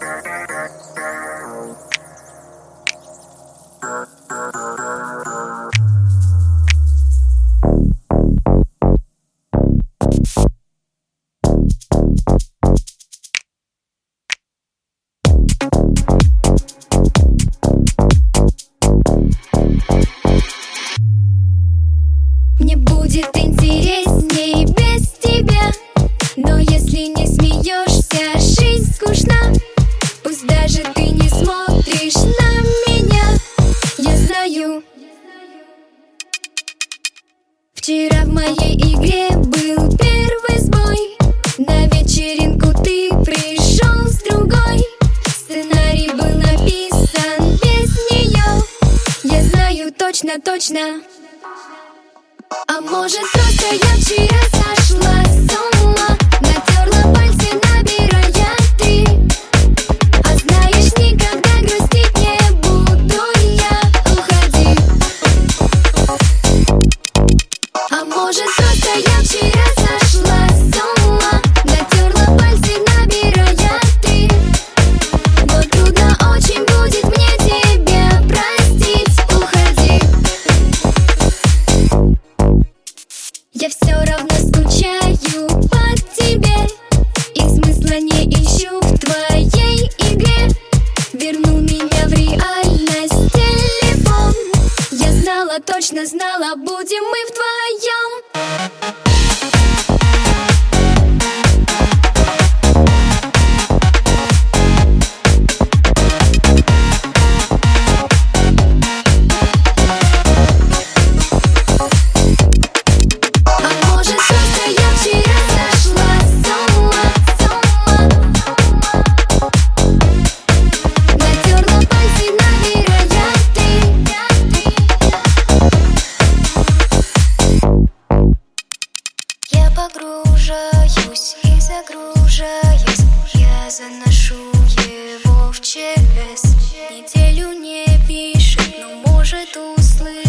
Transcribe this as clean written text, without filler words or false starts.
Мне будет интересней без тебя, но если не смеешься, жизнь скучна. Пусть даже ты не смотришь на меня, я знаю. Вчера в моей игре был первый сбой. На вечеринку ты пришел с другой. Сценарий был написан без нее, я знаю точно. А может, просто я вчера сошла с ума, натерла пальцы, набирая ты. А знаешь, никогда грустить не буду я, уходи. А может, просто я вчера сошла с ума, натерла пальцы, набирая ты. Но трудно очень будет мне тебя простить, уходи. Я все равно скучаю по тебе и смысла не ищу в твоей игре. Вернул меня в реальность телефон. Я знала, точно знала, будем мы вдвоем. Погружаюсь и загружаюсь, я заношу его в ЧС. Неделю не пишет, но может услышать.